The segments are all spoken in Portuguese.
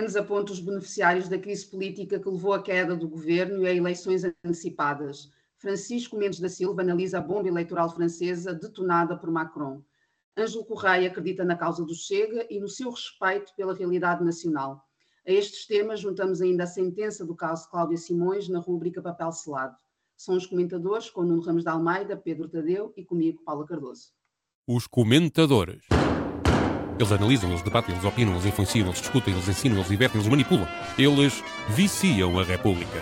Mendes aponta os beneficiários da crise política que levou à queda do governo e a eleições antecipadas. Francisco Mendes da Silva analisa a bomba eleitoral francesa detonada por Macron. Ângelo Correia acredita na causa do Chega e no seu respeito pela realidade nacional. A estes temas juntamos ainda a sentença do caso Cláudia Simões na rúbrica Papel Selado. São os comentadores com Nuno Ramos de Almeida, Pedro Tadeu e comigo, Paula Cardoso. Os comentadores. Eles analisam, eles debatem, eles opinam, eles influenciam, eles discutem, eles ensinam, eles divertem, eles manipulam. Eles viciam a República.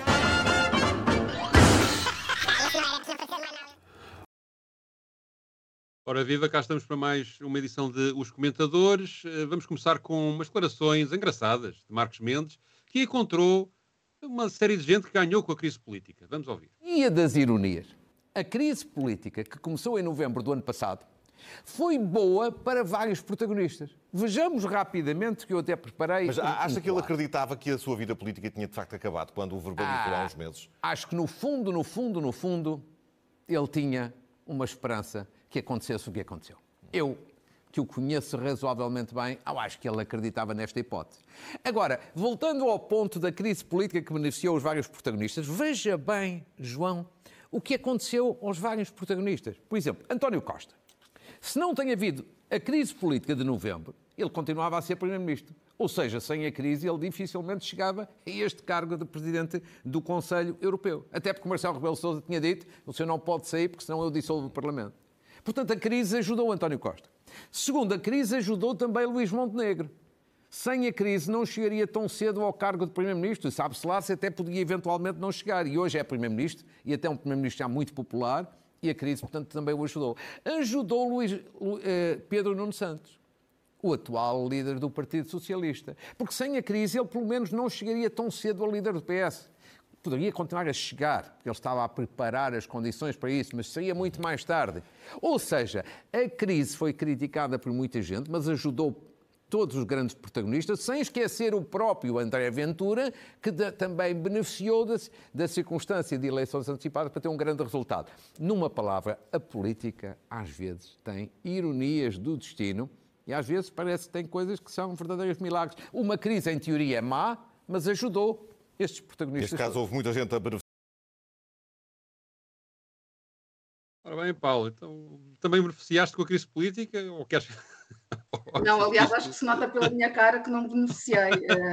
Ora viva, cá estamos para mais uma edição de Os Comentadores. Vamos começar com umas declarações engraçadas de Marcos Mendes, que encontrou uma série de gente que ganhou com a crise política. Vamos ouvir. E a das ironias. A crise política, que começou em novembro do ano passado, foi boa para vários protagonistas. Vejamos rapidamente, que eu até preparei... Mas acha que ele acreditava que a sua vida política tinha de facto acabado quando o verbalizou há uns meses? Acho que no fundo, ele tinha uma esperança que acontecesse o que aconteceu. Eu, que o conheço razoavelmente bem, eu acho que ele acreditava nesta hipótese. Agora, voltando ao ponto da crise política que beneficiou os vários protagonistas, veja bem, João, o que aconteceu aos vários protagonistas. Por exemplo, António Costa. Se não tem havido a crise política de novembro, ele continuava a ser Primeiro-Ministro. Ou seja, sem a crise, ele dificilmente chegava a este cargo de Presidente do Conselho Europeu. Até porque Marcelo Rebelo de Sousa tinha dito: o senhor não pode sair porque senão eu dissolvo o Parlamento. Portanto, a crise ajudou António Costa. Segundo, a crise ajudou também Luís Montenegro. Sem a crise não chegaria tão cedo ao cargo de Primeiro-Ministro. Sabe-se lá se até podia eventualmente não chegar. E hoje é Primeiro-Ministro, e até um Primeiro-Ministro já muito popular, e a crise, portanto, também o ajudou. Ajudou Pedro Nuno Santos, o atual líder do Partido Socialista. Porque sem a crise ele, pelo menos, não chegaria tão cedo ao líder do PS. Poderia continuar a chegar, porque ele estava a preparar as condições para isso, mas seria muito mais tarde. Ou seja, a crise foi criticada por muita gente, mas ajudou todos os grandes protagonistas, sem esquecer o próprio André Ventura, que também beneficiou da circunstância de eleições antecipadas para ter um grande resultado. Numa palavra, a política, às vezes, tem ironias do destino e, às vezes, parece que tem coisas que são verdadeiros milagres. Uma crise, em teoria, é má, mas ajudou estes protagonistas. Neste caso, houve muita gente a beneficiar. Ora bem, Paulo, então também beneficiaste com a crise política ou queres... Não, aliás, acho que se nota pela minha cara que não beneficiei.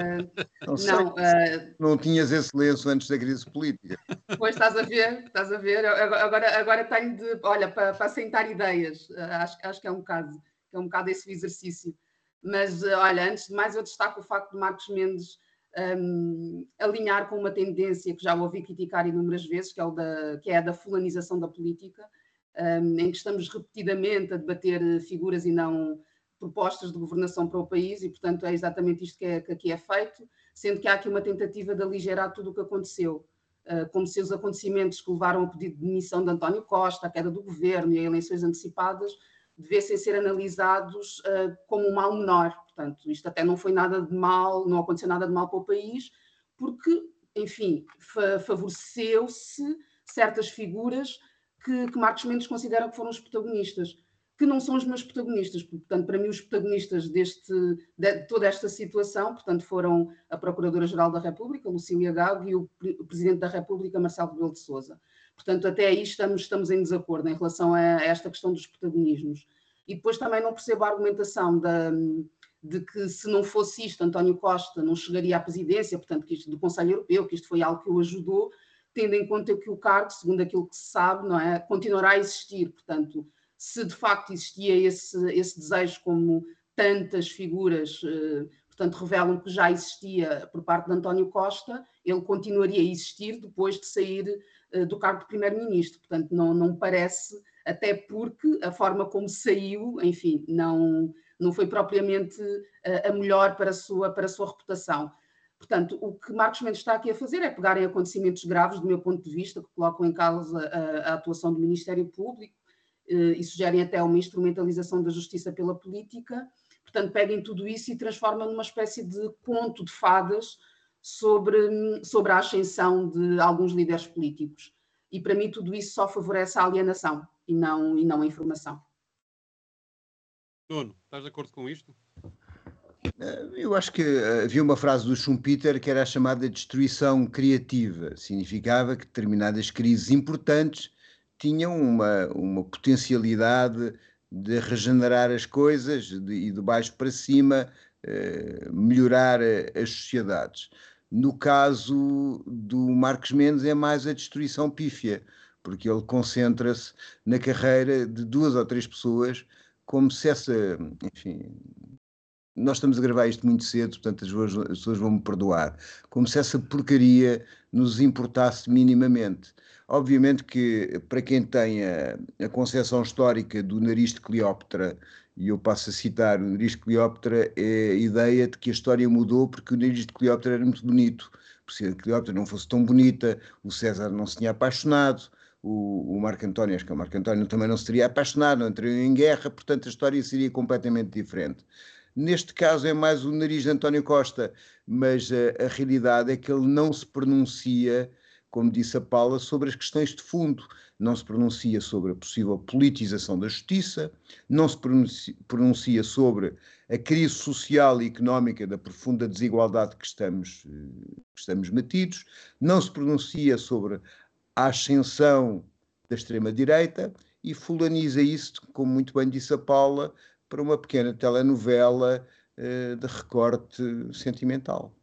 Não tinhas esse lenço antes da crise política. Pois, estás a ver. Agora tenho de, olha, para assentar ideias. Acho que é um bocado esse exercício. Mas, olha, antes de mais, eu destaco o facto de Marcos Mendes alinhar com uma tendência que já ouvi criticar inúmeras vezes, que é a da fulanização da política, em que estamos repetidamente a debater figuras e não propostas de governação para o país, e, portanto, é exatamente isto que aqui é feito, sendo que há aqui uma tentativa de aligerar tudo o que aconteceu, como se os acontecimentos que levaram ao pedido de demissão de António Costa, a queda do governo e a eleições antecipadas devessem ser analisados como um mal menor. Portanto, isto até não foi nada de mal, não aconteceu nada de mal para o país, porque, enfim, favoreceu-se certas figuras que Marcos Mendes considera que foram os protagonistas, que não são os meus protagonistas. Portanto, para mim, os protagonistas de toda esta situação, portanto, foram a Procuradora-Geral da República, Lucília Gago, e o Presidente da República, Marcelo Rebelo de Sousa. Portanto, até aí estamos em desacordo em relação a esta questão dos protagonismos. E depois também não percebo a argumentação de que, se não fosse isto, António Costa não chegaria à presidência, portanto, que isto do Conselho Europeu, que isto foi algo que o ajudou, tendo em conta que o cargo, segundo aquilo que se sabe, não é, continuará a existir. Portanto, se de facto existia esse desejo, como tantas figuras, portanto, revelam que já existia por parte de António Costa, ele continuaria a existir depois de sair do cargo de Primeiro-Ministro. Portanto, não parece, até porque a forma como saiu, enfim, não foi propriamente a melhor para a sua reputação. Portanto, o que Marcos Mendes está aqui a fazer é pegar em acontecimentos graves, do meu ponto de vista, que colocam em causa a atuação do Ministério Público e sugerem até uma instrumentalização da justiça pela política. Portanto, peguem tudo isso e transformam numa espécie de conto de fadas sobre a ascensão de alguns líderes políticos. E, para mim, tudo isso só favorece a alienação e não a informação. Nuno, estás de acordo com isto? Eu acho que havia uma frase do Schumpeter que era a chamada destruição criativa. Significava que determinadas crises importantes tinham uma potencialidade de regenerar as coisas e de baixo para cima melhorar as sociedades. No caso do Marcos Mendes é mais a destruição pífia, porque ele concentra-se na carreira de 2 ou 3 pessoas, como se essa, enfim, nós estamos a gravar isto muito cedo, portanto as pessoas vão-me perdoar, como se essa porcaria nos importasse minimamente. Obviamente que para quem tem a concepção histórica do nariz de Cleópatra, e eu passo a citar, o nariz de Cleópatra é a ideia de que a história mudou porque o nariz de Cleópatra era muito bonito. Se a Cleópatra não fosse tão bonita, o César não se tinha apaixonado, o Marco António, acho que o Marco António também não se teria apaixonado, não entraria em guerra, portanto a história seria completamente diferente. Neste caso é mais o nariz de António Costa, mas a realidade é que ele não se pronuncia, como disse a Paula, sobre as questões de fundo. Não se pronuncia sobre a possível politização da justiça, não se pronuncia sobre a crise social e económica da profunda desigualdade que estamos metidos, não se pronuncia sobre a ascensão da extrema-direita e fulaniza isso, como muito bem disse a Paula, para uma pequena telenovela de recorte sentimental.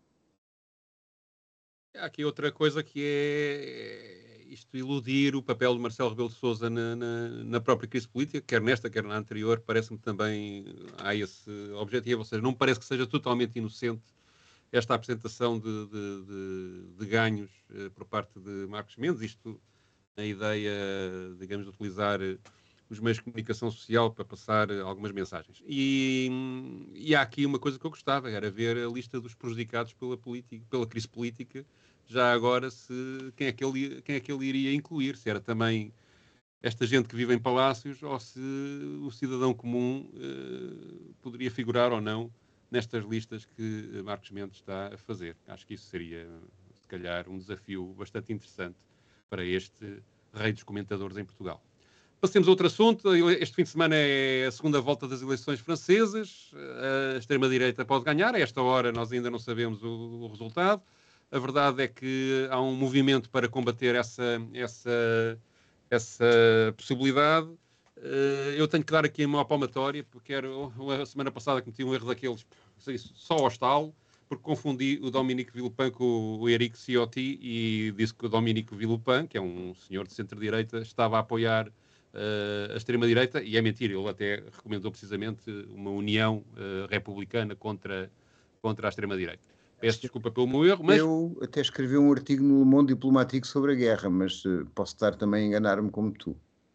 Há aqui outra coisa que é isto iludir o papel de Marcelo Rebelo de Sousa na própria crise política, quer nesta, quer na anterior, parece-me também há esse objetivo, ou seja, não me parece que seja totalmente inocente esta apresentação de ganhos por parte de Marcos Mendes, isto na ideia, digamos, de utilizar os meios de comunicação social para passar algumas mensagens. E há aqui uma coisa que eu gostava, era ver a lista dos prejudicados pela crise política, já agora quem é que ele iria incluir, se era também esta gente que vive em palácios ou se o cidadão comum poderia figurar ou não nestas listas que Marcos Mendes está a fazer. Acho que isso seria, se calhar, um desafio bastante interessante para este rei dos comentadores em Portugal. Passemos a outro assunto. Este fim de semana é a segunda volta das eleições francesas. A extrema-direita pode ganhar. A esta hora nós ainda não sabemos o resultado. A verdade é que há um movimento para combater essa possibilidade. Eu tenho que dar aqui uma palmatória, porque a semana passada cometi um erro daqueles só ao estalo, porque confundi o Dominique Villepin com o Éric Ciotti e disse que o Dominique Villepin, que é um senhor de centro-direita, estava a apoiar a extrema-direita, e é mentira, ele até recomendou precisamente uma união republicana contra a extrema-direita. Peço desculpa pelo meu erro, mas... Eu até escrevi um artigo no Le Monde Diplomatique sobre a guerra, mas posso estar também a enganar-me como tu.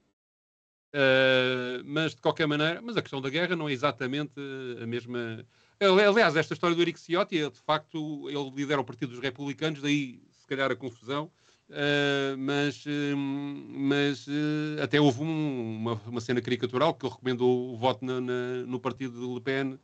Mas de qualquer maneira, mas a questão da guerra não é exatamente a mesma... Aliás, esta história do Éric Ciotti, de facto, ele lidera o Partido dos Republicanos, daí se calhar a confusão, mas até houve uma cena caricatural que ele recomendou o voto no partido de Le Pen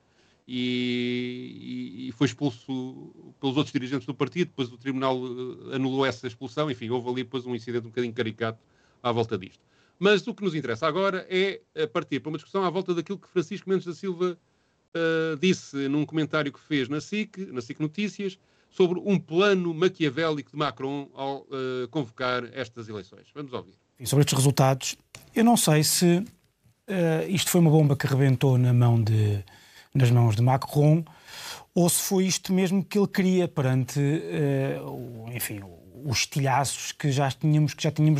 e foi expulso pelos outros dirigentes do partido, depois o tribunal anulou essa expulsão, enfim, houve ali depois um incidente um bocadinho caricato à volta disto. Mas o que nos interessa agora é partir para uma discussão à volta daquilo que Francisco Mendes da Silva disse num comentário que fez na SIC Notícias, sobre um plano maquiavélico de Macron ao convocar estas eleições. Vamos ouvir. E sobre estes resultados, eu não sei se isto foi uma bomba que rebentou nas mãos de Macron ou se foi isto mesmo que ele queria perante, enfim, os estilhaços que já tínhamos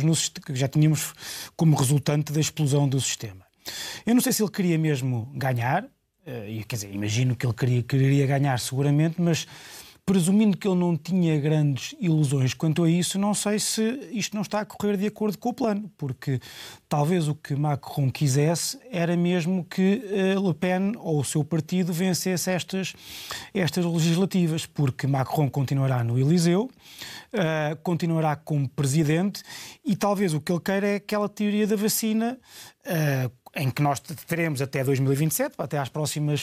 como resultante da explosão do sistema. Eu não sei se ele queria mesmo ganhar, quer dizer, imagino que ele queria ganhar seguramente, mas presumindo que ele não tinha grandes ilusões quanto a isso, não sei se isto não está a correr de acordo com o plano, porque talvez o que Macron quisesse era mesmo que Le Pen ou o seu partido vencesse estas legislativas, porque Macron continuará no Eliseu, continuará como presidente e talvez o que ele queira é aquela teoria da vacina em que nós teremos até 2027, até às próximas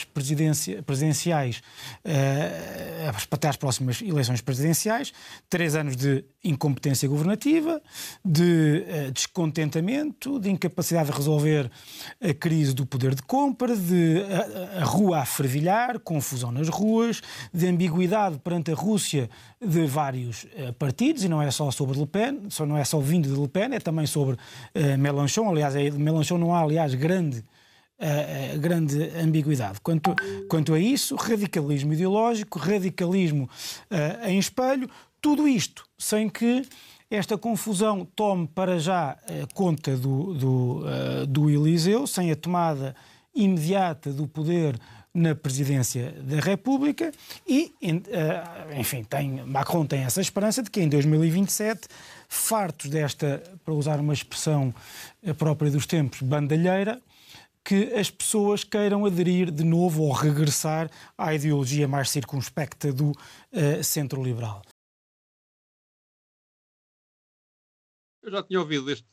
presidenciais, até às próximas eleições presidenciais, 3 anos de incompetência governativa, de descontentamento, de incapacidade de resolver a crise do poder de compra, de a rua a fervilhar, confusão nas ruas, de ambiguidade perante a Rússia de vários partidos, e não é só sobre Le Pen, não é só vindo de Le Pen, é também sobre Mélenchon. Aliás, de Mélenchon não há, aliás, grande ambiguidade. Quanto a isso, radicalismo ideológico, radicalismo em espelho, tudo isto sem que esta confusão tome para já conta do Eliseu, sem a tomada imediata do poder na presidência da República e, enfim, Macron tem essa esperança de que em 2027, fartos desta, para usar uma expressão própria dos tempos, bandalheira, que as pessoas queiram aderir de novo ou regressar à ideologia mais circunspecta do centro-liberal. Eu já tinha ouvido este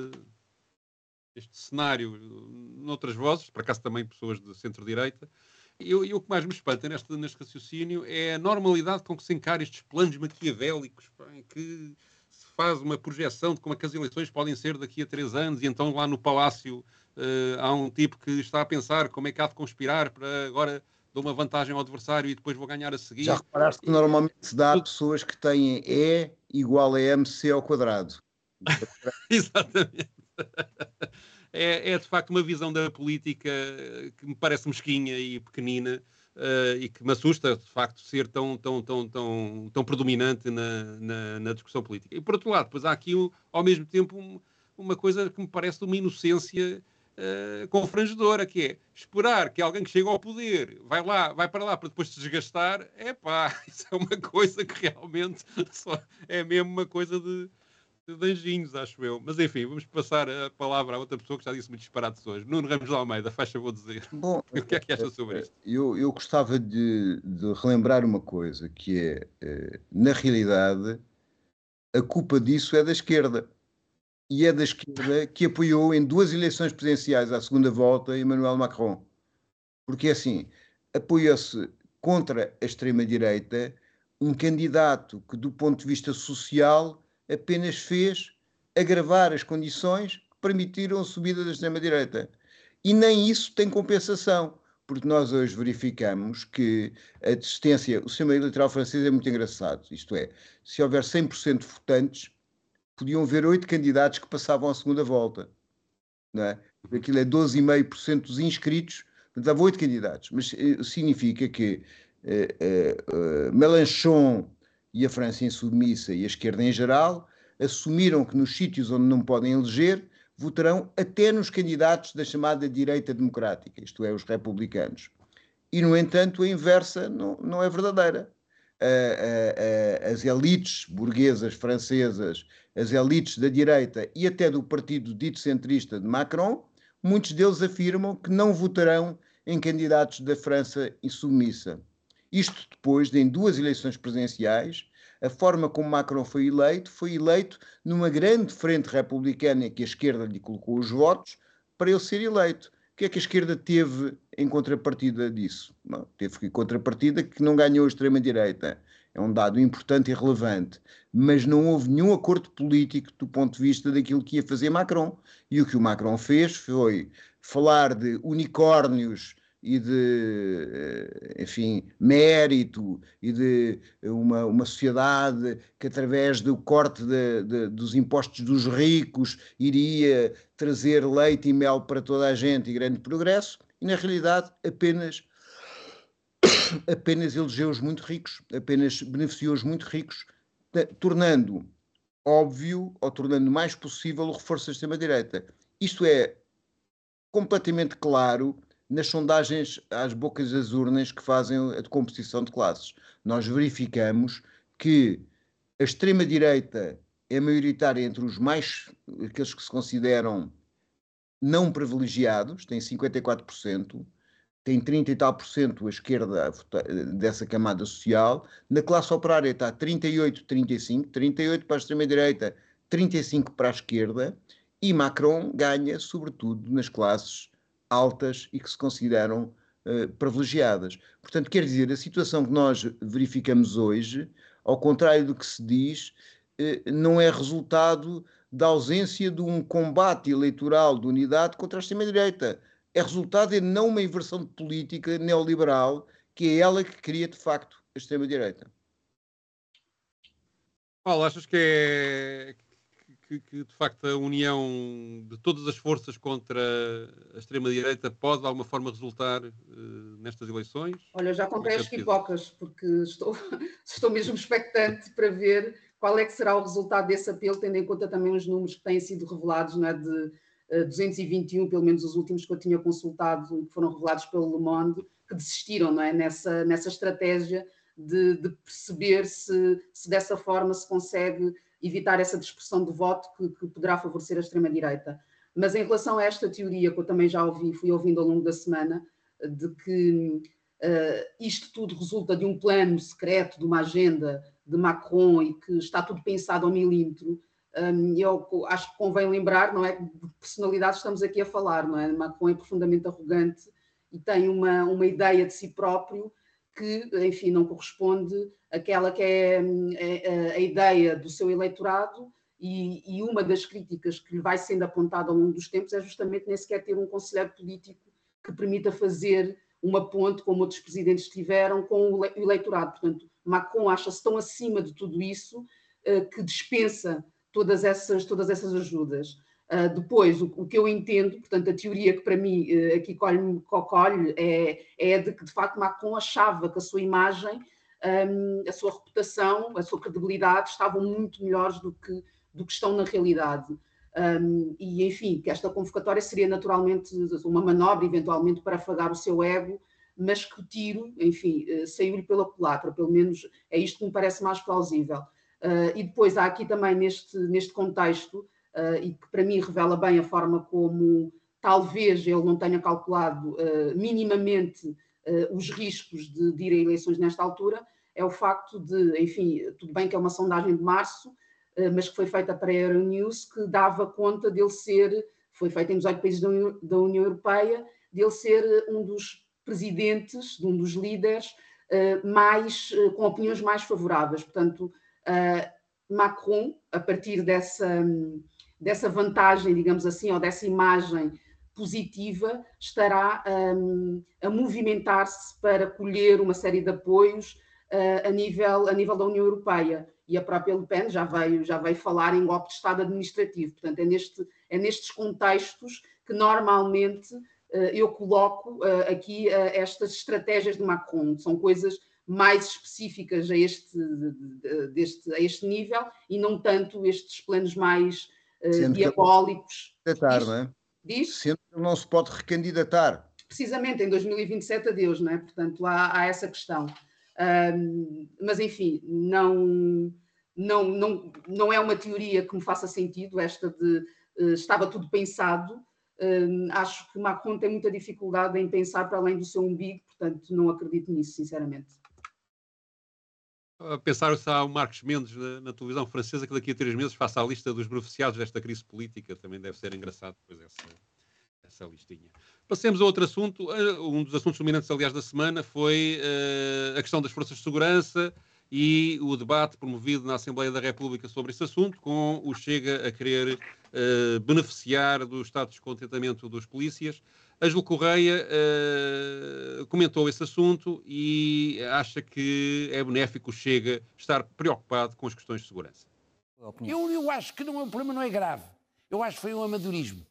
cenário noutras vozes, por acaso também pessoas de centro-direita, e o que mais me espanta neste raciocínio é a normalidade com que se encara estes planos maquiavélicos, em que se faz uma projeção de como é que as eleições podem ser daqui a 3 anos, e então lá no Palácio há um tipo que está a pensar como é que há de conspirar para agora dar uma vantagem ao adversário e depois vou ganhar a seguir. Já reparaste que normalmente se dá a pessoas que têm E igual a MC ao quadrado. Exatamente. É de facto uma visão da política que me parece mesquinha e pequenina e que me assusta de facto ser tão predominante na discussão política. E por outro lado, depois há aqui ao mesmo tempo uma coisa que me parece de uma inocência confrangedora, que é esperar que alguém que chega ao poder vai para lá para depois se desgastar. Isso é uma coisa que realmente só é mesmo uma coisa de anjinhos, acho eu. Mas enfim, vamos passar a palavra a outra pessoa que já disse muitos disparates hoje. Nuno Ramos de Almeida, faz favor dizer. Bom, o que é que acha sobre isto? Eu gostava de relembrar uma coisa, que é, na realidade, a culpa disso é da esquerda. E é da esquerda que apoiou em 2 eleições presidenciais à segunda volta Emmanuel Macron. Porque, assim, apoiou-se contra a extrema-direita um candidato que, do ponto de vista social, apenas fez agravar as condições que permitiram a subida da extrema-direita. E nem isso tem compensação, porque nós hoje verificamos que a desistência, o sistema eleitoral francês é muito engraçado, isto é, se houver 100% de votantes, podiam haver 8 candidatos que passavam à segunda volta, não é? Aquilo é 12,5% dos inscritos, portanto, há 8 candidatos, mas significa que Mélenchon e a França insubmissa e a esquerda em geral assumiram que nos sítios onde não podem eleger, votarão até nos candidatos da chamada direita democrática, isto é, os republicanos. E, no entanto, a inversa não é verdadeira. As elites burguesas francesas, as elites da direita e até do partido dito centrista de Macron, muitos deles afirmam que não votarão em candidatos da França insubmissa. Isto depois de, em 2 eleições presidenciais, a forma como Macron foi eleito numa grande frente republicana que a esquerda lhe colocou os votos para ele ser eleito. O que é que a esquerda teve em contrapartida disso? Não, teve em contrapartida que não ganhou a extrema-direita. É um dado importante e relevante. Mas não houve nenhum acordo político do ponto de vista daquilo que ia fazer Macron. E o que o Macron fez foi falar de unicórnios e de, enfim, mérito e de uma sociedade que, através do corte dos impostos dos ricos, iria trazer leite e mel para toda a gente e grande progresso, e, na realidade, apenas elegeu os muito ricos, apenas beneficiou os muito ricos, tornando óbvio, ou tornando mais possível, o reforço da extrema-direita. Isto é completamente claro nas sondagens às bocas das urnas que fazem a composição de classes. Nós verificamos que a extrema-direita é maioritária entre aqueles que se consideram não privilegiados, tem 54%, tem 30 e tal por cento a esquerda dessa camada social. Na classe operária está 38, 35, 38 para a extrema-direita, 35 para a esquerda, e Macron ganha, sobretudo, nas classes altas e que se consideram privilegiadas. Portanto, quer dizer, a situação que nós verificamos hoje, ao contrário do que se diz, não é resultado da ausência de um combate eleitoral de unidade contra a extrema-direita. É resultado de não uma inversão de política neoliberal, que é ela que cria, de facto, a extrema-direita. Paulo, achas que de facto a união de todas as forças contra a extrema-direita pode de alguma forma resultar nestas eleições? Olha, eu já comprei as defesa? pipocas, porque estou mesmo expectante para ver qual é que será o resultado desse apelo, tendo em conta também os números que têm sido revelados, não é, de 221, pelo menos os últimos que eu tinha consultado, que foram revelados pelo Le Monde, que desistiram, não é, nessa estratégia de perceber se dessa forma se consegue evitar essa dispersão de voto que poderá favorecer a extrema-direita. Mas em relação a esta teoria que eu também já fui ouvindo ao longo da semana, de que isto tudo resulta de um plano secreto, de uma agenda de Macron e que está tudo pensado ao milímetro, eu acho que convém lembrar, não é, de personalidades estamos aqui a falar, não é? Macron é profundamente arrogante e tem uma ideia de si próprio que, enfim, não corresponde àquela que é a ideia do seu eleitorado, e uma das críticas que lhe vai sendo apontada ao longo dos tempos é justamente nem sequer ter um conselheiro político que permita fazer uma ponte, como outros presidentes tiveram, com o eleitorado. Portanto, Macron acha-se tão acima de tudo isso que dispensa todas essas ajudas. Depois, o que eu entendo, portanto, a teoria que para mim aqui colhe é de que, de facto, Macron achava que a sua imagem, a sua reputação, a sua credibilidade estavam muito melhores do que estão na realidade. E, enfim, que esta convocatória seria naturalmente uma manobra, eventualmente, para afagar o seu ego, mas que o tiro, enfim, saiu-lhe pela culatra, pelo menos é isto que me parece mais plausível. E depois há aqui também neste contexto, e que para mim revela bem a forma como talvez ele não tenha calculado minimamente os riscos de ir a eleições nesta altura, é o facto de, enfim, tudo bem que é uma sondagem de março, mas que foi feita para a Euronews, que dava conta dele ser, foi feita em 18 países da União Europeia, dele ser um dos presidentes, um dos líderes com opiniões mais favoráveis. Portanto, Macron, a partir dessa vantagem, digamos assim, ou dessa imagem positiva, estará a movimentar-se para colher uma série de apoios a nível da União Europeia. E a própria Le Pen já veio falar em golpe de Estado administrativo. Portanto, é nestes contextos que normalmente eu coloco aqui estas estratégias de Macron. São coisas mais específicas a este nível e não tanto estes planos mais diabólicos. Não é? Diz? Sendo que não se pode recandidatar. Precisamente, em 2027 adeus, não é? Portanto, há essa questão. Mas, enfim, não é uma teoria que me faça sentido, esta de estava tudo pensado. Acho que Macron tem muita dificuldade em pensar para além do seu umbigo, portanto, não acredito nisso, sinceramente. Pensaram-se há o Marcos Mendes na televisão francesa que daqui a 3 meses faça a lista dos beneficiados desta crise política. Também deve ser engraçado depois essa listinha. Passemos a outro assunto. Um dos assuntos dominantes, aliás, da semana foi a questão das forças de segurança e o debate promovido na Assembleia da República sobre esse assunto, com o Chega a querer beneficiar do estado de descontentamento dos polícias. Ângelo Correia comentou esse assunto e acha que é benéfico o Chega estar preocupado com as questões de segurança. Eu acho que o problema não é grave. Eu acho que foi um amadorismo.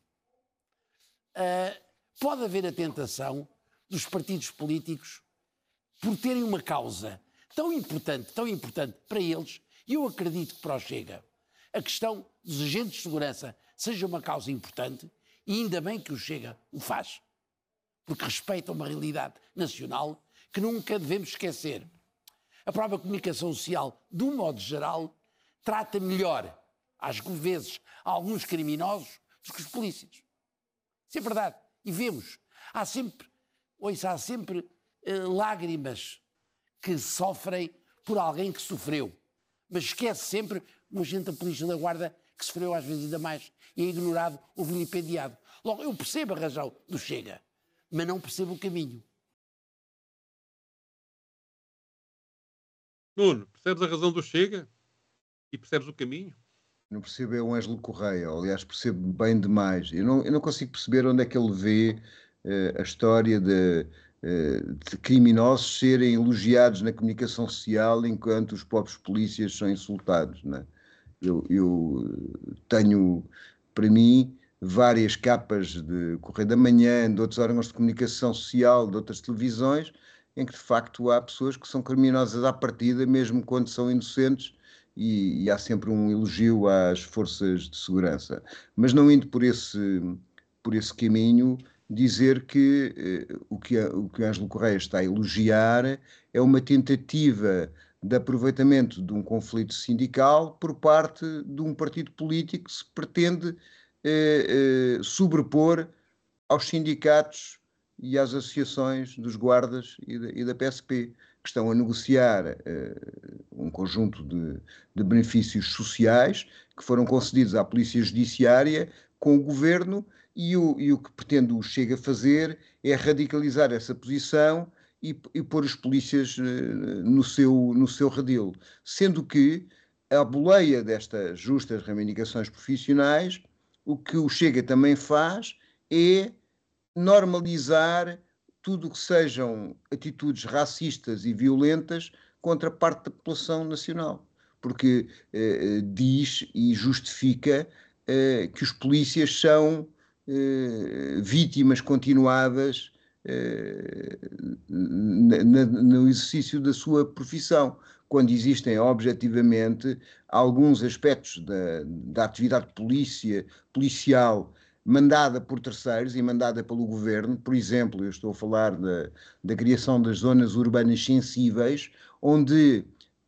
Pode haver a tentação dos partidos políticos, por terem uma causa tão importante para eles, e eu acredito que para o Chega a questão dos agentes de segurança seja uma causa importante, e ainda bem que o Chega o faz, porque respeita uma realidade nacional que nunca devemos esquecer. A própria comunicação social, de um modo geral, trata melhor, às vezes, alguns criminosos do que os polícias. Isso é verdade. E vemos, há sempre lágrimas que sofrem por alguém que sofreu. Mas esquece sempre um agente da Polícia da Guarda que sofreu às vezes ainda mais e é ignorado ou vilipendiado. Logo, eu percebo a razão do Chega, mas não percebo o caminho. Nuno, percebes a razão do Chega? E percebes o caminho? Não percebo é o Ângelo Correia, ou, aliás, percebo bem demais. Eu não consigo perceber onde é que ele vê a história de criminosos serem elogiados na comunicação social enquanto os próprios polícias são insultados, não é? Eu tenho, para mim, várias capas de Correio da Manhã, de outros órgãos de comunicação social, de outras televisões, em que de facto há pessoas que são criminosas à partida, mesmo quando são inocentes, e há sempre um elogio às forças de segurança. Mas não indo por esse caminho, dizer que o que Ângelo Correia está a elogiar é uma tentativa de aproveitamento de um conflito sindical por parte de um partido político que se pretende sobrepor aos sindicatos e às associações dos guardas e da PSP, que estão a negociar um conjunto de benefícios sociais que foram concedidos à Polícia Judiciária com o Governo, e o que pretende o Chega fazer é radicalizar essa posição e pôr os polícias no seu redil. Sendo que, à boleia destas justas reivindicações profissionais, o que o Chega também faz é normalizar tudo o que sejam atitudes racistas e violentas contra parte da população nacional. Porque diz e justifica que os polícias são vítimas continuadas no exercício da sua profissão, quando existem objetivamente alguns aspectos da atividade policial mandada por terceiros e mandada pelo governo. Por exemplo, eu estou a falar da criação das zonas urbanas sensíveis, onde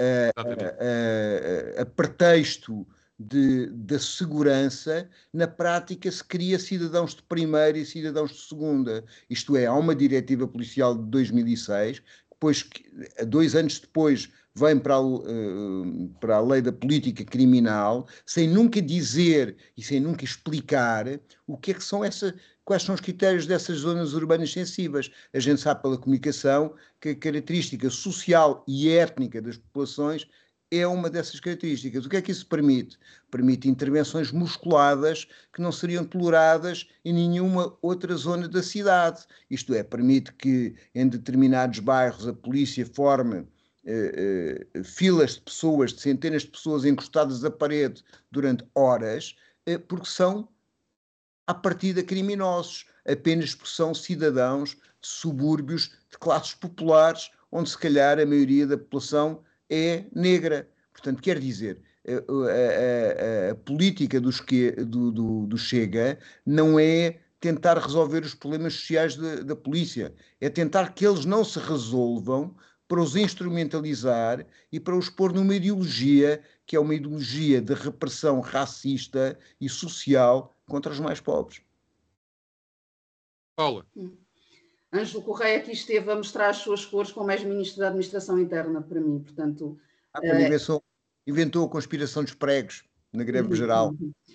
a pretexto da segurança, na prática se cria cidadãos de primeira e cidadãos de segunda. Isto é, há uma diretiva policial de 2006, depois, 2 anos depois, vem para a lei da política criminal, sem nunca dizer e sem nunca explicar o que é que são quais são os critérios dessas zonas urbanas sensíveis. A gente sabe pela comunicação que a característica social e étnica das populações é uma dessas características. O que é que isso permite? Permite intervenções musculadas que não seriam toleradas em nenhuma outra zona da cidade. Isto é, permite que em determinados bairros a polícia forme filas de pessoas, de centenas de pessoas encostadas à parede durante horas, porque são, à partida, criminosos, apenas porque são cidadãos de subúrbios, de classes populares, onde se calhar a maioria da população é negra. Portanto, quer dizer, a política do Chega não é tentar resolver os problemas sociais da polícia, é tentar que eles não se resolvam, para os instrumentalizar e para os pôr numa ideologia que é uma ideologia de repressão racista e social contra os mais pobres. Paula. Ângelo Correia aqui esteve a mostrar as suas cores como ex-ministro da Administração Interna, para mim, portanto... Inventou a conspiração dos pregos na greve geral.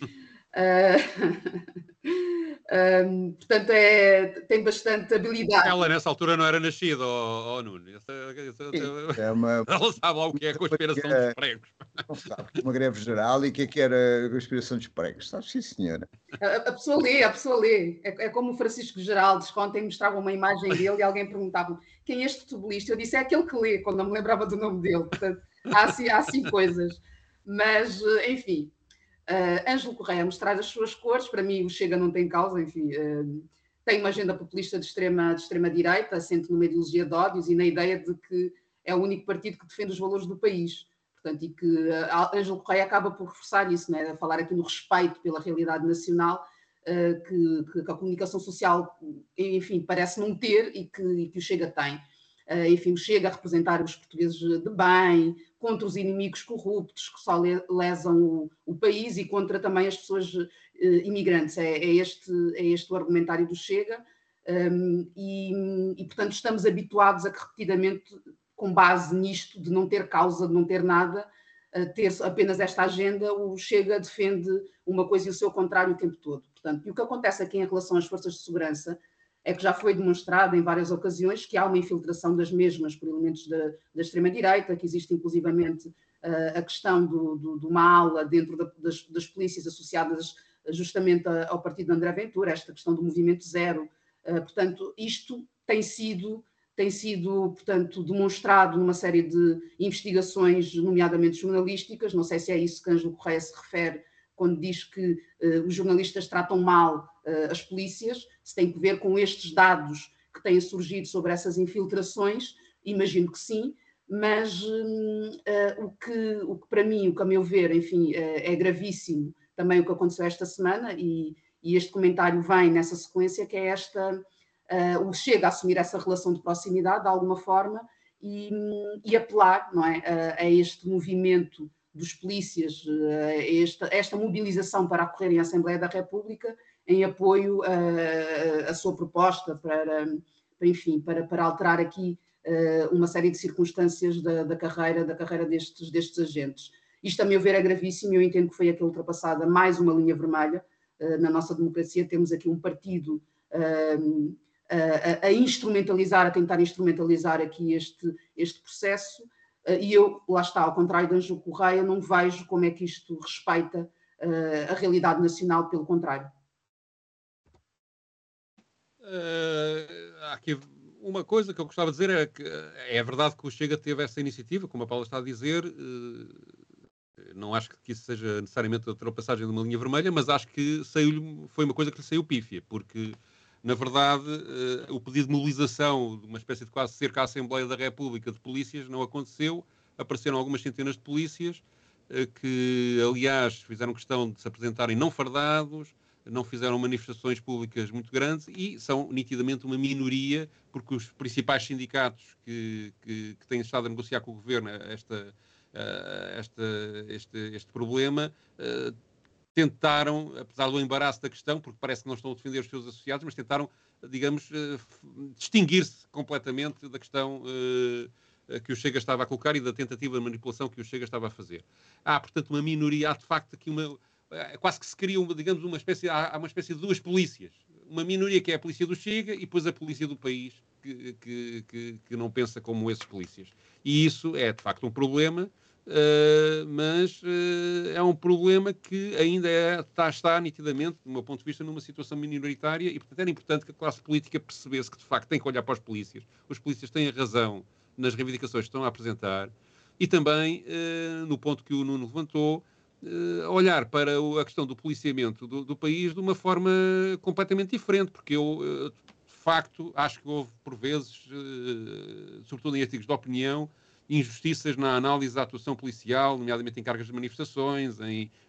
Portanto, tem bastante habilidade. Ela nessa altura não era nascida, Nuno. Ela sabe lá o que é a conspiração dos pregos. Não sabe que é uma greve geral e o que era a conspiração dos pregos. Sabe, sim, senhora. A pessoa lê. É como o Francisco Geraldes, ontem mostrava uma imagem dele e alguém perguntava quem é este futebolista? Eu disse, é aquele que lê, quando não me lembrava do nome dele. Portanto, há assim coisas. Mas, enfim... Ângelo Correia a mostrar as suas cores, para mim o Chega não tem causa, enfim, tem uma agenda populista de extrema-direita, assente numa ideologia de ódios e na ideia de que é o único partido que defende os valores do país. Portanto, e que Ângelo Correia acaba por reforçar isso, né? A falar aqui no respeito pela realidade nacional, que a comunicação social, enfim, parece não ter e que o Chega tem. Enfim, o Chega a representar os portugueses de bem, contra os inimigos corruptos que só lesam o país e contra também as pessoas imigrantes. É este o argumentário do Chega e, portanto, estamos habituados a que repetidamente, com base nisto de não ter causa, de não ter nada, ter apenas esta agenda, o Chega defende uma coisa e o seu contrário o tempo todo. Portanto, e o que acontece aqui em relação às forças de segurança é que já foi demonstrado em várias ocasiões que há uma infiltração das mesmas por elementos da extrema-direita, que existe inclusivamente a questão de uma ala dentro das polícias associadas justamente ao partido de André Ventura, esta questão do movimento zero. Portanto, isto tem sido, portanto, demonstrado numa série de investigações, nomeadamente jornalísticas. Não sei se é isso que Ângelo Correia se refere quando diz que os jornalistas tratam mal as polícias, se tem que ver com estes dados que têm surgido sobre essas infiltrações. Imagino que sim, mas o que para mim, o que a meu ver, enfim, é gravíssimo também o que aconteceu esta semana, e este comentário vem nessa sequência, que é o Chega a assumir essa relação de proximidade, de alguma forma, e apelar, não é, a este movimento dos polícias, esta mobilização para acorrerem à Assembleia da República em apoio à sua proposta para alterar aqui uma série de circunstâncias da carreira destes agentes. Isto, a meu ver, é gravíssimo, e eu entendo que foi aqui ultrapassada mais uma linha vermelha na nossa democracia. Temos aqui um partido a instrumentalizar, a tentar instrumentalizar aqui este processo, e eu, lá está, ao contrário de Ângelo Correia, não vejo como é que isto respeita a realidade nacional, pelo contrário. Há aqui uma coisa que eu gostava de dizer, é que é verdade que o Chega teve essa iniciativa, como a Paula está a dizer. Não acho que isso seja necessariamente a ultrapassagem de uma linha vermelha, mas acho que foi uma coisa que lhe saiu pífia, porque, na verdade, o pedido de mobilização de uma espécie de quase cerca à Assembleia da República de polícias não aconteceu. Apareceram algumas centenas de polícias que, aliás, fizeram questão de se apresentarem não fardados, não fizeram manifestações públicas muito grandes e são nitidamente uma minoria, porque os principais sindicatos que têm estado a negociar com o governo este problema tentaram, apesar do embaraço da questão, porque parece que não estão a defender os seus associados, mas tentaram, digamos, distinguir-se completamente da questão que o Chega estava a colocar e da tentativa de manipulação que o Chega estava a fazer. Portanto, uma minoria, há de facto aqui quase que se cria, digamos, uma espécie de duas polícias. Uma minoria que é a polícia do Chega e depois a polícia do país que não pensa como esses polícias. E isso é, de facto, um problema, mas é um problema que ainda está nitidamente, do meu ponto de vista, numa situação minoritária, e, portanto, era importante que a classe política percebesse que, de facto, tem que olhar para os polícias. Os polícias têm a razão nas reivindicações que estão a apresentar, e também, no ponto que o Nuno levantou, olhar para a questão do policiamento do país de uma forma completamente diferente, porque eu, de facto, acho que houve, por vezes, sobretudo em artigos de opinião, injustiças na análise da atuação policial, nomeadamente em cargas de manifestações,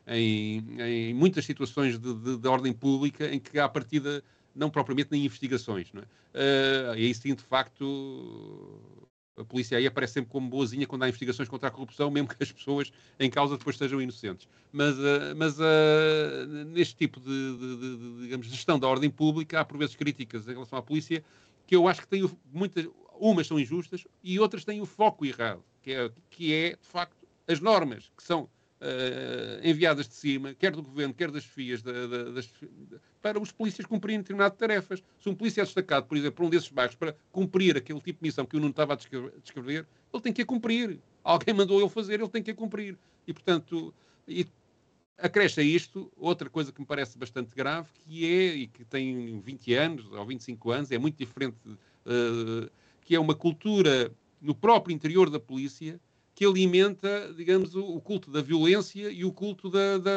em muitas situações de ordem pública, em que há partida, não propriamente nem investigações. Não é? E aí sim, de facto, a polícia aí aparece sempre como boazinha quando há investigações contra a corrupção, mesmo que as pessoas em causa depois sejam inocentes. Mas neste tipo de digamos, gestão da ordem pública, há por vezes críticas em relação à polícia que eu acho que têm muitas, umas são injustas e outras têm o foco errado, que é de facto, as normas que são enviadas de cima, quer do governo, quer das FIAs, para os polícias cumprirem determinadas tarefas. Se um polícia é destacado, por exemplo, para um desses bairros, para cumprir aquele tipo de missão que eu não estava a descrever, ele tem que a cumprir. Alguém mandou ele fazer, ele tem que a cumprir. E, portanto, acresce a isto outra coisa que me parece bastante grave, e que tem 20 anos ou 25 anos, é muito diferente, que é uma cultura no próprio interior da polícia que alimenta, digamos, o culto da violência e o culto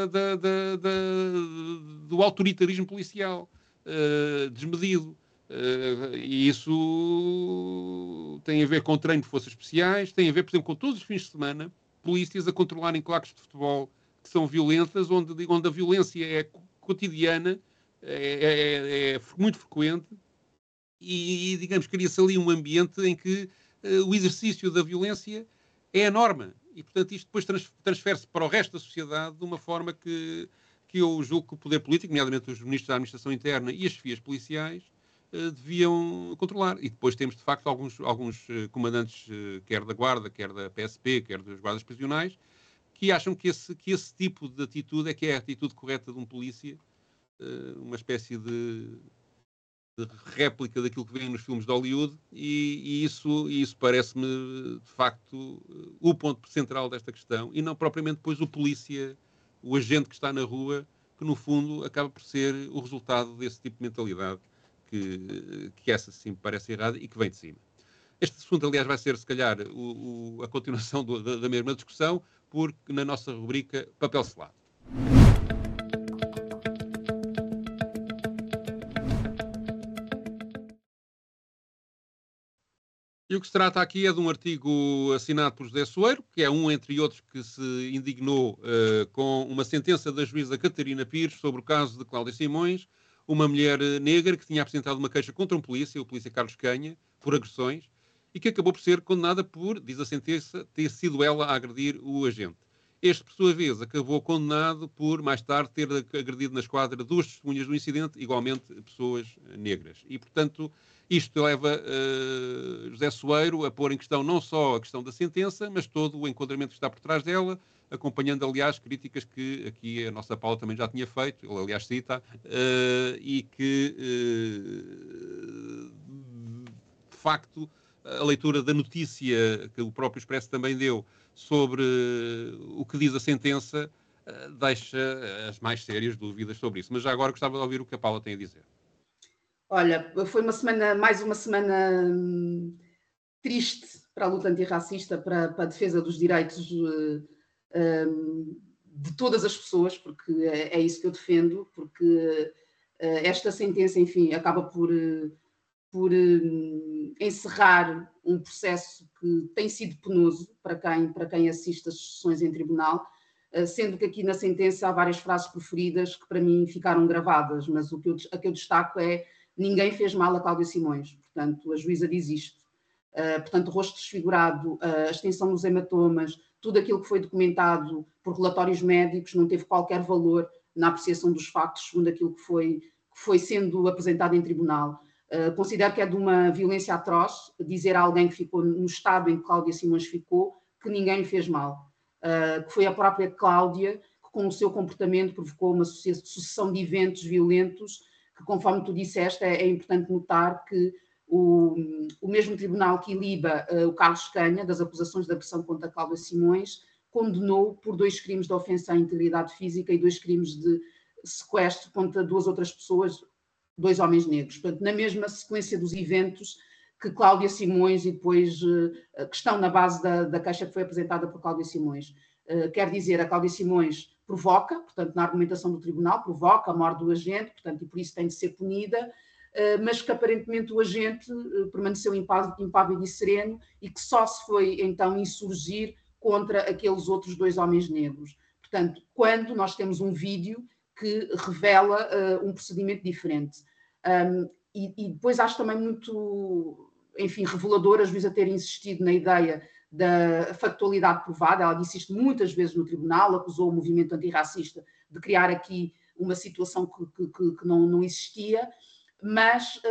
do autoritarismo policial desmedido. E isso tem a ver com o treino de forças especiais, tem a ver, por exemplo, com todos os fins de semana, polícias a controlarem claques de futebol que são violentas, onde a violência é cotidiana, é muito frequente, e, digamos, cria-se ali um ambiente em que o exercício da violência é a norma. E, portanto, isto depois transfere-se para o resto da sociedade de uma forma que eu julgo que o poder político, nomeadamente os ministros da Administração Interna e as chefias policiais, deviam controlar. E depois temos, de facto, alguns comandantes, quer da Guarda, quer da PSP, quer dos guardas prisionais, que acham que esse tipo de atitude é que é a atitude correta de um polícia, uma espécie de réplica daquilo que vem nos filmes de Hollywood, e isso parece-me, de facto, o ponto central desta questão, e não propriamente depois o polícia, o agente que está na rua, que no fundo acaba por ser o resultado desse tipo de mentalidade que essa sim parece errada e que vem de cima. Este assunto, aliás, vai ser, se calhar, a continuação da mesma discussão, porque na nossa rubrica Papel Selado. E o que se trata aqui é de um artigo assinado por José Soeiro, que é um, entre outros, que se indignou com uma sentença da juíza Catarina Pires sobre o caso de Cláudia Simões, uma mulher negra que tinha apresentado uma queixa contra o polícia Carlos Canha, por agressões, e que acabou por ser condenada por, diz a sentença, ter sido ela a agredir o agente. Este, por sua vez, acabou condenado por, mais tarde, ter agredido na esquadra 2 testemunhas do incidente, igualmente pessoas negras. E, portanto, isto leva José Soeiro a pôr em questão não só a questão da sentença, mas todo o enquadramento que está por trás dela, acompanhando, aliás, críticas que aqui a nossa Paula também já tinha feito, ele, aliás, cita, e que, de facto, a leitura da notícia que o próprio Expresso também deu sobre o que diz a sentença deixa as mais sérias dúvidas sobre isso. Mas já agora gostava de ouvir o que a Paula tem a dizer. Olha, foi mais uma semana triste para a luta antirracista, para a defesa dos direitos de todas as pessoas, porque é isso que eu defendo, porque esta sentença, enfim, acaba por encerrar um processo que tem sido penoso para quem assiste às sessões em tribunal, sendo que aqui na sentença há várias frases preferidas que para mim ficaram gravadas, mas a que eu destaco é: ninguém fez mal a Cláudia Simões. Portanto, a juíza diz isto. Portanto, o rosto desfigurado, a extensão dos hematomas, tudo aquilo que foi documentado por relatórios médicos não teve qualquer valor na apreciação dos factos, segundo aquilo que foi sendo apresentado em tribunal. Considero que é de uma violência atroz dizer a alguém que ficou no estado em que Cláudia Simões ficou que ninguém lhe fez mal. Que foi a própria Cláudia que, com o seu comportamento, provocou uma sucessão de eventos violentos que, conforme tu disseste, é importante notar que o mesmo tribunal que iliba o Carlos Canha das acusações de agressão contra Cláudia Simões condenou por 2 crimes de ofensa à integridade física e 2 crimes de sequestro contra 2 outras pessoas, 2 homens negros. Portanto, na mesma sequência dos eventos que Cláudia Simões e depois que estão na base da queixa que foi apresentada por Cláudia Simões. Quer dizer, a Cláudia Simões provoca, portanto, na argumentação do tribunal, provoca a morte do agente, portanto, e por isso tem de ser punida, mas que aparentemente o agente permaneceu impávido e sereno e que só se foi então insurgir contra aqueles outros 2 homens negros. Portanto, quando nós temos um vídeo que revela um procedimento diferente. E depois acho também muito, enfim, revelador a juíza ter insistido na ideia da factualidade provada. Ela disse isto muitas vezes no tribunal, acusou o movimento antirracista de criar aqui uma situação que não existia, mas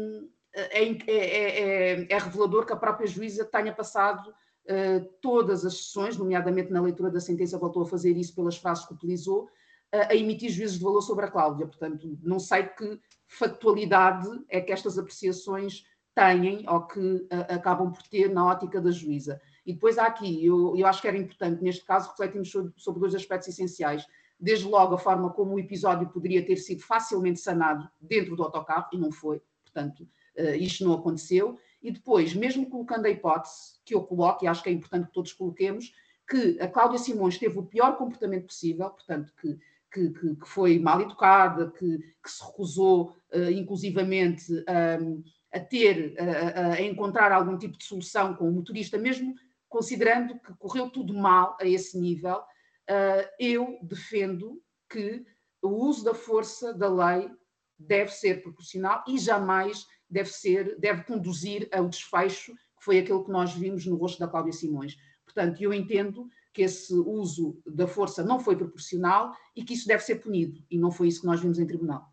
é revelador que a própria juíza tenha passado todas as sessões, nomeadamente na leitura da sentença, voltou a fazer isso pelas frases que utilizou, a emitir juízos de valor sobre a Cláudia. Portanto, não sei que factualidade é que estas apreciações têm ou que acabam por ter na ótica da juíza. E depois há aqui, eu acho que era importante, neste caso, refletirmos sobre 2 aspectos essenciais. Desde logo, a forma como o episódio poderia ter sido facilmente sanado dentro do autocarro, e não foi. Portanto, isto não aconteceu. E depois, mesmo colocando a hipótese que eu coloco, e acho que é importante que todos coloquemos, que a Cláudia Simões teve o pior comportamento possível, portanto, que foi mal educada, que se recusou, inclusivamente, a encontrar algum tipo de solução com o motorista, mesmo considerando que correu tudo mal a esse nível, eu defendo que o uso da força da lei deve ser proporcional e jamais deve conduzir ao desfecho que foi aquele que nós vimos no rosto da Cláudia Simões. Portanto, eu entendo que esse uso da força não foi proporcional e que isso deve ser punido. E não foi isso que nós vimos em tribunal.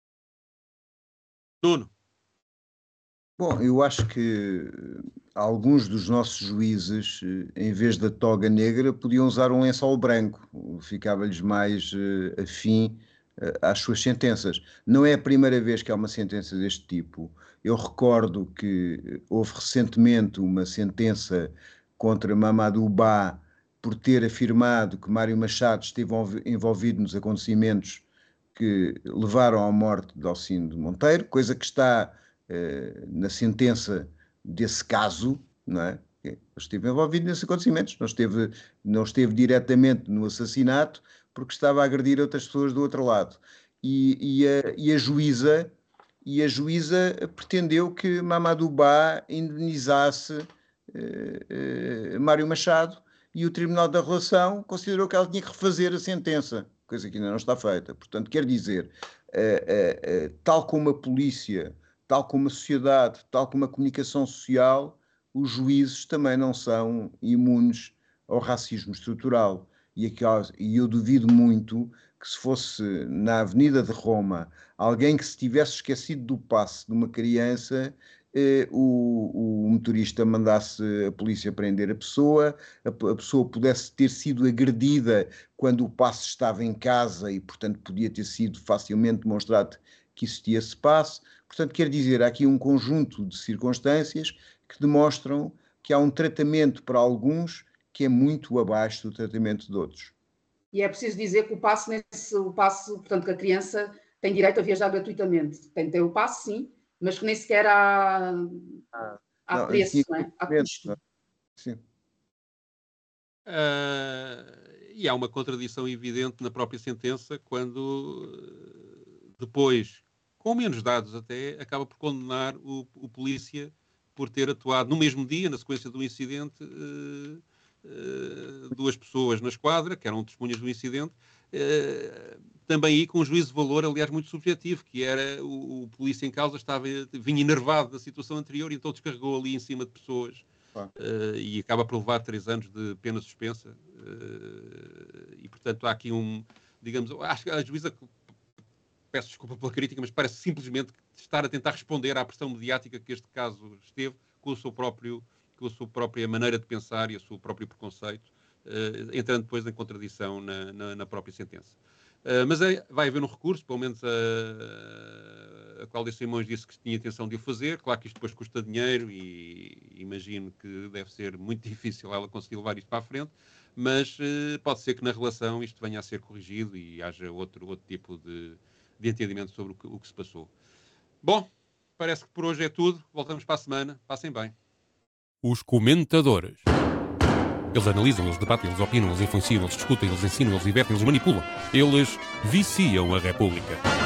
Nuno. Bom, eu acho que alguns dos nossos juízes, em vez da toga negra, podiam usar um lençol branco. Ficava-lhes mais afim às suas sentenças. Não é a primeira vez que há uma sentença deste tipo. Eu recordo que houve recentemente uma sentença contra Mamadou Ba por ter afirmado que Mário Machado esteve envolvido nos acontecimentos que levaram à morte de Alcino Monteiro, coisa que está na sentença desse caso, não é? Ele esteve envolvido nesses acontecimentos, não esteve diretamente no assassinato, porque estava a agredir outras pessoas do outro lado. E a juíza pretendeu que Mamadou Ba indenizasse Mário Machado, e o Tribunal da Relação considerou que ela tinha que refazer a sentença, coisa que ainda não está feita. Portanto, quer dizer, tal como a polícia, tal como a sociedade, tal como a comunicação social, os juízes também não são imunes ao racismo estrutural. E eu duvido muito que, se fosse na Avenida de Roma alguém que se tivesse esquecido do passe de uma criança, o motorista mandasse a polícia prender a pessoa pudesse ter sido agredida quando o passe estava em casa e, portanto, podia ter sido facilmente demonstrado que existia esse passe. Portanto, quer dizer, há aqui um conjunto de circunstâncias que demonstram que há um tratamento para alguns que é muito abaixo do tratamento de outros. E é preciso dizer que o passe, portanto, que a criança tem direito a viajar gratuitamente. Tem que ter o passe, sim, mas que nem sequer há preço, não é? Há custo. Sim. E há uma contradição evidente na própria sentença, quando depois, com menos dados até, acaba por condenar o polícia por ter atuado no mesmo dia, na sequência do incidente, duas pessoas na esquadra, que eram testemunhas do incidente, também aí com um juízo de valor, aliás, muito subjetivo, que era o polícia em causa vinha enervado da situação anterior e então descarregou ali em cima de pessoas. E acaba por levar 3 anos de pena suspensa. E, portanto, há aqui digamos, acho que a juíza, peço desculpa pela crítica, mas parece simplesmente estar a tentar responder à pressão mediática que este caso esteve com a sua própria maneira de pensar e o seu próprio preconceito, entrando depois em contradição na própria sentença. Mas vai haver um recurso, pelo menos a Cláudia Simões disse que tinha intenção de o fazer. Claro que isto depois custa dinheiro e imagino que deve ser muito difícil ela conseguir levar isto para a frente, mas pode ser que na relação isto venha a ser corrigido e haja outro tipo de entendimento sobre o que se passou. Bom, parece que por hoje é tudo. Voltamos para a semana. Passem bem. Os comentadores. Eles analisam, eles debatem, eles opinam, eles influenciam, eles discutem, eles ensinam, eles divertem, eles manipulam. Eles viciam a República.